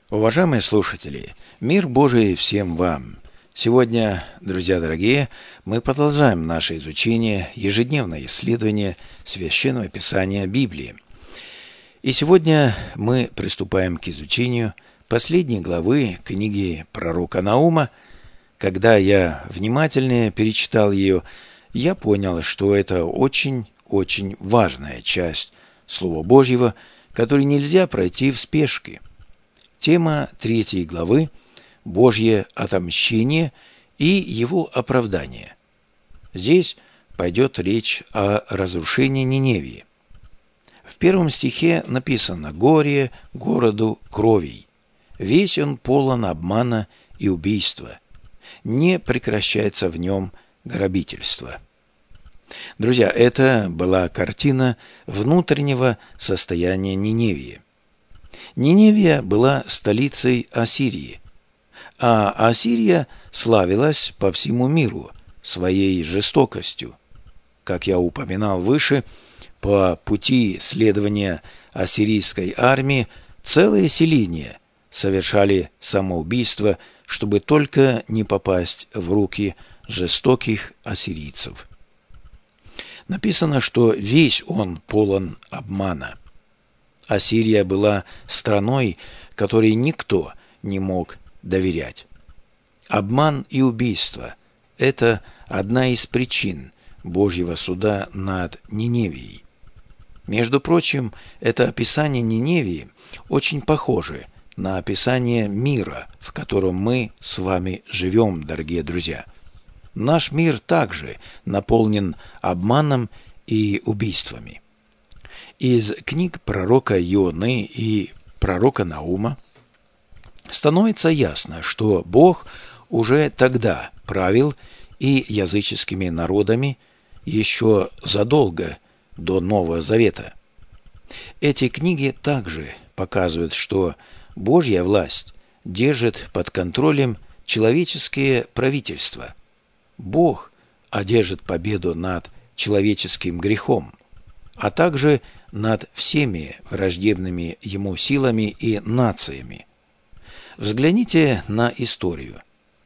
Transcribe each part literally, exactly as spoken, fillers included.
Уважаемые слушатели, мир Божий всем вам! Сегодня, друзья дорогие, мы продолжаем наше изучение, ежедневное исследование Священного Писания Библии. И сегодня мы приступаем к изучению последней главы книги пророка Наума. Когда я внимательнее перечитал ее, я понял, что это очень-очень важная часть Слова Божьего, которую нельзя пройти в спешке. Тема третьей главы – Божье отомщение и его оправдание. Здесь пойдет речь о разрушении Ниневии. В первом стихе написано «Горе городу кровей, весь он полон обмана и убийства, не прекращается в нем грабительство». Друзья, это была картина внутреннего состояния Ниневии. Ниневия была столицей Ассирии, а Ассирия славилась по всему миру своей жестокостью. Как я упоминал выше, по пути следования ассирийской армии целые селения совершали самоубийство, чтобы только не попасть в руки жестоких ассирийцев. Написано, что весь он полон обмана. Ассирия была страной, которой никто не мог доверять. Обман и убийство – это одна из причин Божьего суда над Ниневией. Между прочим, это описание Ниневии очень похоже на описание мира, в котором мы с вами живем, дорогие друзья. Наш мир также наполнен обманом и убийствами. Из книг пророка Ионы и пророка Наума становится ясно, что Бог уже тогда правил и языческими народами еще задолго до Нового Завета. Эти книги также показывают, что Божья власть держит под контролем человеческие правительства. Бог одержит победу над человеческим грехом, а также над всеми враждебными ему силами и нациями. Взгляните на историю.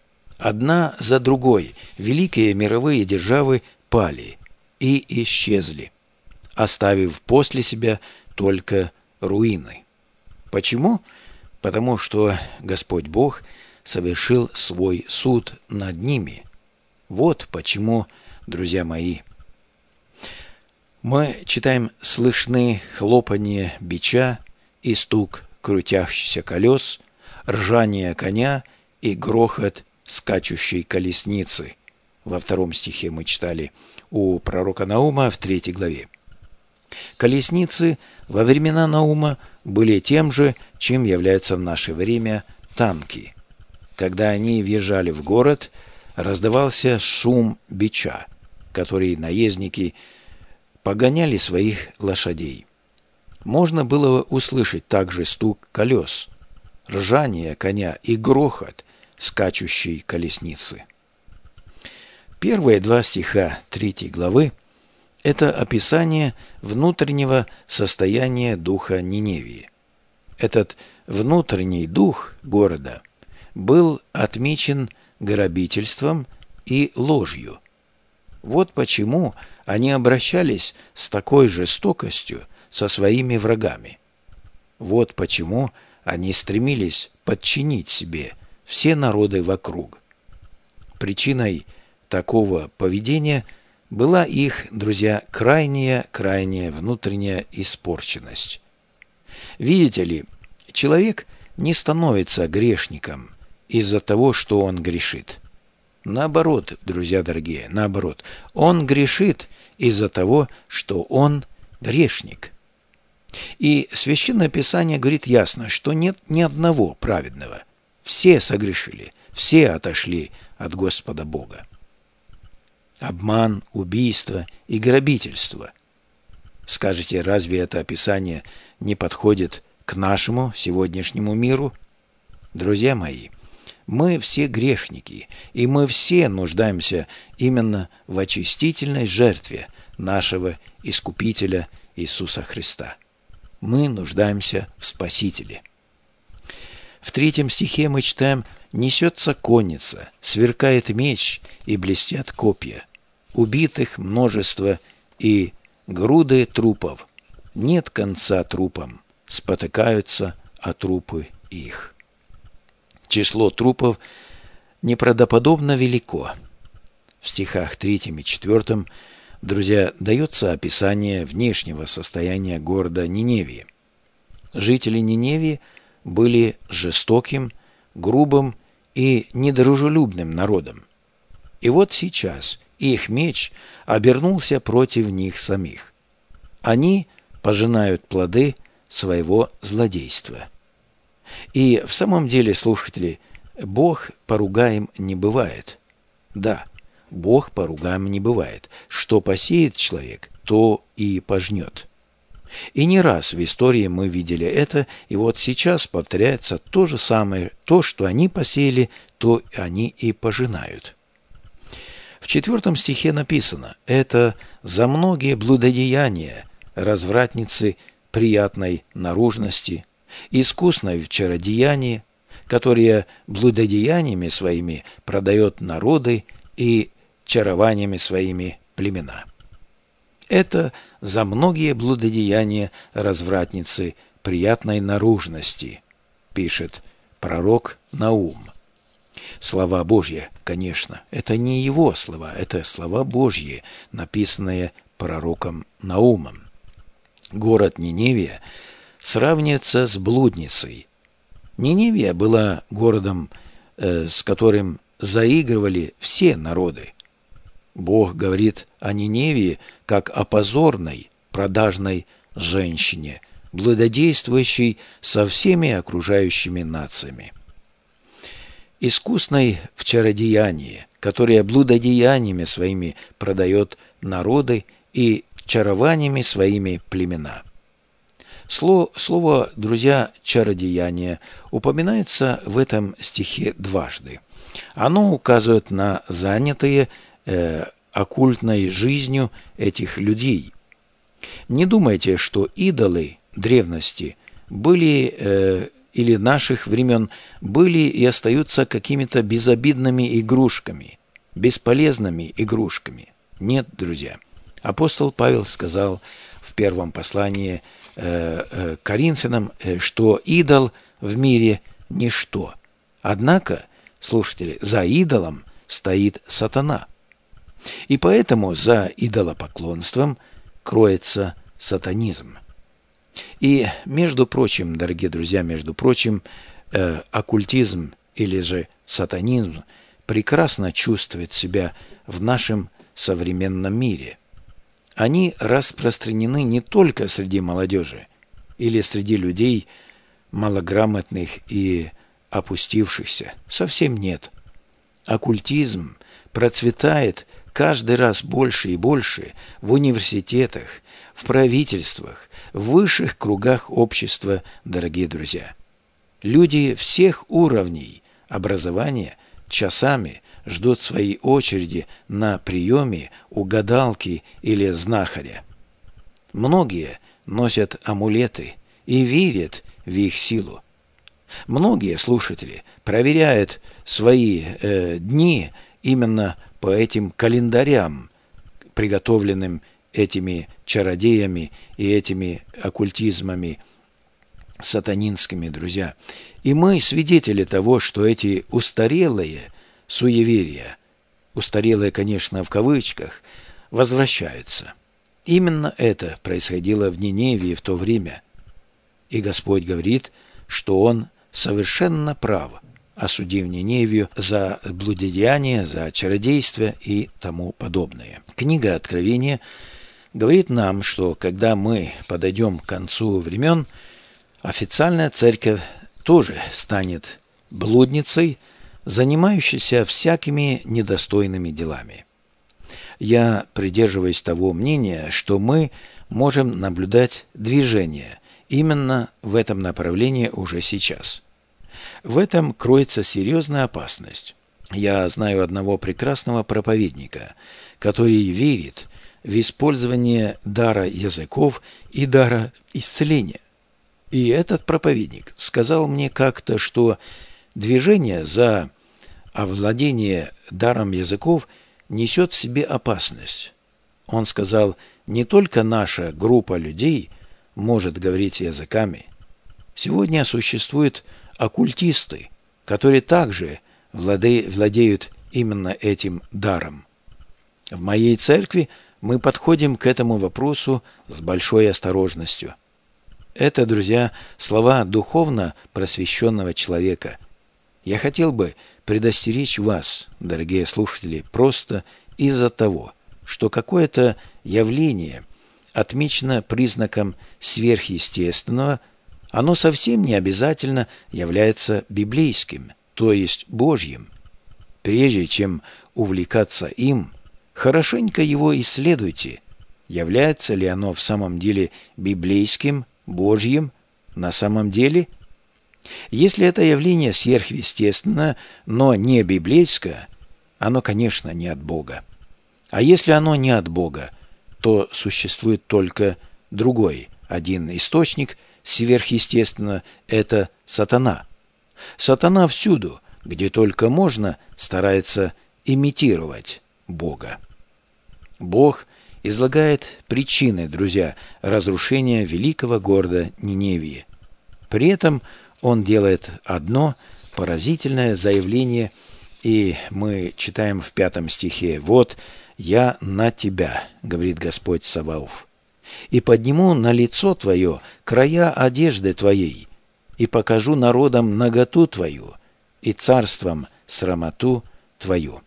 Одна за другой великие мировые державы пали и исчезли, оставив после себя только руины. Почему? Потому что Господь Бог совершил свой суд над ними. Вот почему, друзья мои. Мы читаем «слышны хлопанье бича и стук крутящихся колес, ржание коня и грохот скачущей колесницы». Во втором стихе мы читали у пророка Наума в третьей главе. Колесницы во времена Наума были тем же, чем являются в наше время танки. Когда они въезжали в город, раздавался шум бича, который наездники погоняли своих лошадей. Можно было услышать также стук колес, ржание коня и грохот скачущей колесницы. Первые два стиха третьей главы – это описание внутреннего состояния духа Ниневии. Этот внутренний дух города был отмечен грабительством и ложью. Вот почему они обращались с такой жестокостью со своими врагами. Вот почему они стремились подчинить себе все народы вокруг. Причиной такого поведения была их, друзья, крайняя-крайняя внутренняя испорченность. Видите ли, человек не становится грешником из-за того, что он грешит. Наоборот, друзья дорогие, наоборот. Он грешит из-за того, что он грешник. И Священное Писание говорит ясно, что нет ни одного праведного. Все согрешили, все отошли от Господа Бога. Обман, убийство и грабительство. Скажете, разве это описание не подходит к нашему сегодняшнему миру? Друзья мои, мы все грешники, и мы все нуждаемся именно в очистительной жертве нашего Искупителя Иисуса Христа. Мы нуждаемся в Спасителе. В В третьем стихе мы читаем: «Несется конница, сверкает меч и блестят копья. Убитых множество и груды трупов. Нет конца трупам, спотыкаются о трупы их». Число трупов неправдоподобно велико. В стихах третьем и четвертом, друзья, дается описание внешнего состояния города Ниневии. Жители Ниневии были жестоким, грубым и недружелюбным народом. И вот сейчас их меч обернулся против них самих. Они пожинают плоды своего злодейства. И в самом деле, слушатели, Бог поругаем не бывает. Да, Бог поругаем не бывает. Что посеет человек, то и пожнет. И не раз в истории мы видели это, и вот сейчас повторяется то же самое. То, что они посеяли, то они и пожинают. В четвертом стихе написано: «Это за многие блудодеяния развратницы приятной наружности, искусной в чародеянии, которые блудодеяниями своими продает народы и чарованиями своими племена». Это за многие блудодеяния развратницы приятной наружности, пишет пророк Наум. Слова Божьи, конечно, это не его слова, это слова Божьи, написанные пророком Наумом. Город Ниневия сравнивается с блудницей. Ниневия была городом, э, с которым заигрывали все народы. Бог говорит о Ниневии как о позорной, продажной женщине, блудодействующей со всеми окружающими нациями. Искусной в чародеянии, которая блудодеяниями своими продает народы и чарованиями своими племена. Слово, слово, друзья, чародеяние упоминается в этом стихе дважды. Оно указывает на занятые э, оккультной жизнью этих людей. Не думайте, что идолы древности были э, или наших времен были и остаются какими-то безобидными игрушками, бесполезными игрушками. Нет, друзья. Апостол Павел сказал в первом послании э, э, Коринфянам, э, что идол в мире – ничто. Однако, слушатели, за идолом стоит сатана. И поэтому за идолопоклонством кроется сатанизм. И, между прочим, дорогие друзья, между прочим, э, оккультизм или же сатанизм прекрасно чувствует себя в нашем современном мире. Они распространены не только среди молодежи или среди людей малограмотных и опустившихся. Совсем нет. Оккультизм процветает каждый раз больше и больше в университетах, в правительствах, в высших кругах общества, дорогие друзья. Люди всех уровней образования часами ждут своей очереди на приеме у гадалки или знахаря. Многие носят амулеты и верят в их силу. Многие слушатели проверяют свои э, дни именно по этим календарям, приготовленным этими чародеями и этими оккультизмами сатанинскими, друзья. И мы свидетели того, что эти устарелые суеверия, устарелые, конечно, в кавычках, возвращаются. Именно это происходило в Ниневии в то время. И Господь говорит, что Он совершенно прав, осудив Ниневию за блудодеяние, за чародейство и тому подобное. Книга Откровения говорит нам, что когда мы подойдем к концу времен, официальная церковь тоже станет блудницей, занимающейся всякими недостойными делами. Я придерживаюсь того мнения, что мы можем наблюдать движение именно в этом направлении уже сейчас. В этом кроется серьезная опасность. Я знаю одного прекрасного проповедника, который верит в использование дара языков и дара исцеления. И этот проповедник сказал мне как-то, что движение за овладение даром языков несет в себе опасность. Он сказал, не только наша группа людей может говорить языками. Сегодня существуют оккультисты, которые также владеют именно этим даром. В моей церкви мы подходим к этому вопросу с большой осторожностью. Это, друзья, слова духовно просвещенного человека. Я хотел бы предостеречь вас, дорогие слушатели, просто из-за того, что какое-то явление отмечено признаком сверхъестественного, оно совсем не обязательно является библейским, то есть Божьим. Прежде чем увлекаться им, хорошенько его исследуйте, является ли оно в самом деле библейским, Божьим, на самом деле. Если это явление сверхъестественно, но не библейское, оно, конечно, не от Бога. А если оно не от Бога, то существует только другой, один источник сверхъестественного – это сатана. Сатана всюду, где только можно, старается имитировать Бога. Бог излагает причины, друзья, разрушения великого города Ниневии. При этом он делает одно поразительное заявление, и мы читаем в пятом стихе: «Вот я на тебя, говорит Господь Саваоф, и подниму на лицо твое края одежды твоей, и покажу народам наготу твою, и царством срамоту твою».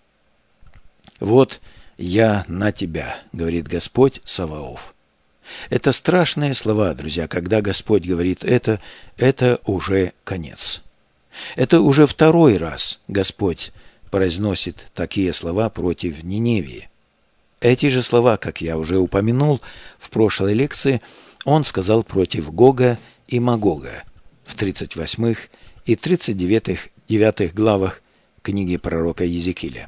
«Вот я на тебя, говорит Господь Саваоф». Это страшные слова, друзья. Когда Господь говорит это, это уже конец. Это уже второй раз Господь произносит такие слова против Ниневии. Эти же слова, как я уже упомянул в прошлой лекции, он сказал против Гога и Магога в тридцать восьмых и тридцать девятых главах книги пророка Иезекииля.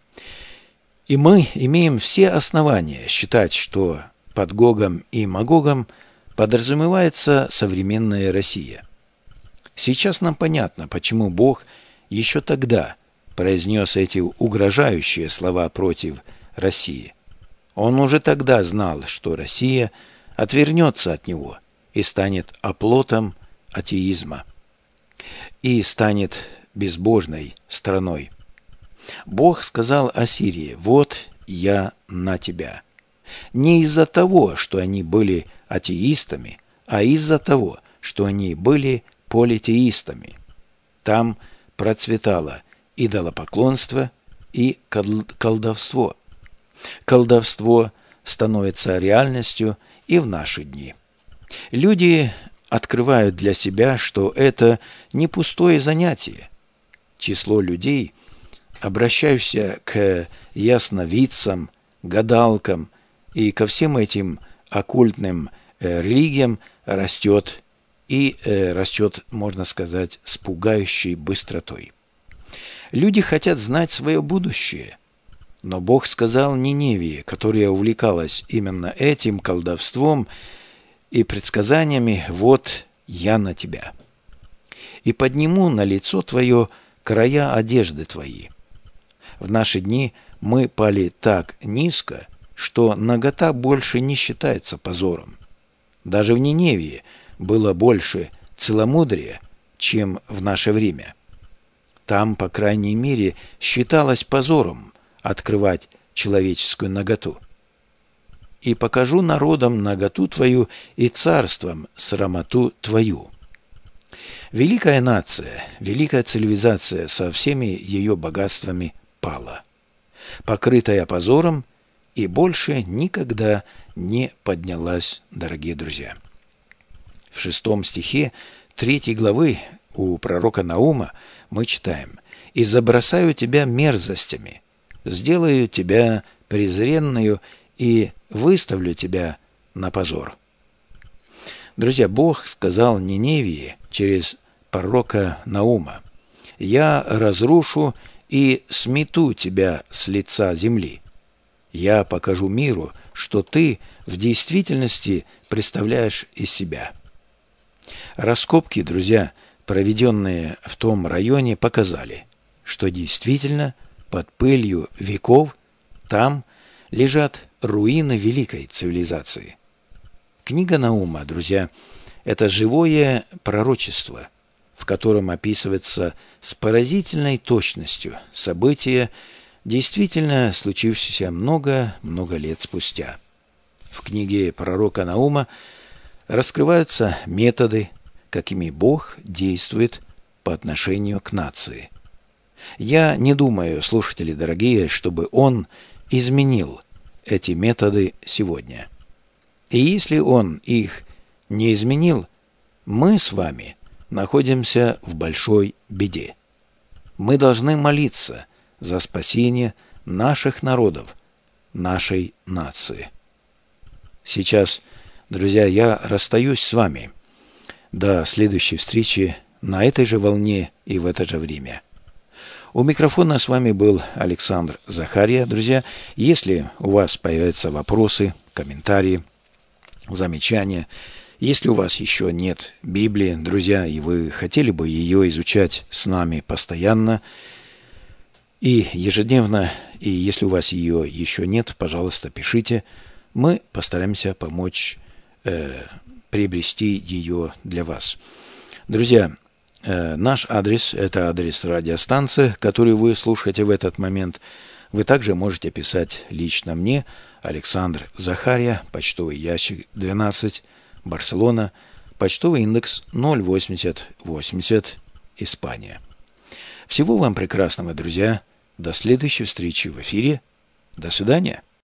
И мы имеем все основания считать, что под Гогом и Магогом подразумевается современная Россия. Сейчас нам понятно, почему Бог еще тогда произнес эти угрожающие слова против России. Он уже тогда знал, что Россия отвернется от него и станет оплотом атеизма, и станет безбожной страной. Бог сказал о Сирии: «Вот я на тебя». Не из-за того, что они были атеистами, а из-за того, что они были политеистами. Там процветало идолопоклонство и колдовство. Колдовство становится реальностью и в наши дни. Люди открывают для себя, что это не пустое занятие. Число людей, обращающихся к ясновидцам, гадалкам и ко всем этим оккультным э, религиям, растет, и э, растет, можно сказать, с пугающей быстротой. Люди хотят знать свое будущее, но Бог сказал Ниневии, которая увлекалась именно этим колдовством и предсказаниями: «Вот я на тебя, и подниму на лицо твое края одежды твои». В наши дни мы пали так низко, что нагота больше не считается позором. Даже в Ниневии было больше целомудрия, чем в наше время. Там, по крайней мере, считалось позором открывать человеческую наготу. «И покажу народам наготу твою и царством срамоту твою». Великая нация, великая цивилизация со всеми ее богатствами пала, покрытая позором, и больше никогда не поднялась, дорогие друзья. В шестом стихе третьей главы у пророка Наума мы читаем: «И забросаю тебя мерзостями, сделаю тебя презренную и выставлю тебя на позор». Друзья, Бог сказал Ниневии через пророка Наума: «Я разрушу и смету тебя с лица земли. Я покажу миру, что ты в действительности представляешь из себя». Раскопки, друзья, проведенные в том районе, показали, что действительно под пылью веков там лежат руины великой цивилизации. Книга Наума, друзья, это живое пророчество, в котором описывается с поразительной точностью события, действительно случившиеся много-много лет спустя. В книге пророка Наума раскрываются методы, какими Бог действует по отношению к нации. Я не думаю, слушатели дорогие, чтобы Он изменил эти методы сегодня. И если Он их не изменил, мы с вами находимся в большой беде. Мы должны молиться за спасение наших народов, нашей нации. Сейчас, друзья, я расстаюсь с вами. До следующей встречи на этой же волне и в это же время. У микрофона с вами был Александр Захария. Друзья, если у вас появятся вопросы, комментарии, замечания, если у вас еще нет Библии, друзья, и вы хотели бы ее изучать с нами постоянно и ежедневно, и если у вас ее еще нет, пожалуйста, пишите. Мы постараемся помочь э, приобрести ее для вас. Друзья, э, наш адрес – это адрес радиостанции, который вы слушаете в этот момент. Вы также можете писать лично мне, Александр Захария, почтовый ящик двенадцать, Барселона, почтовый индекс ноль восемьдесят восемьдесят, Испания. Всего вам прекрасного, друзья. До следующей встречи в эфире. До свидания.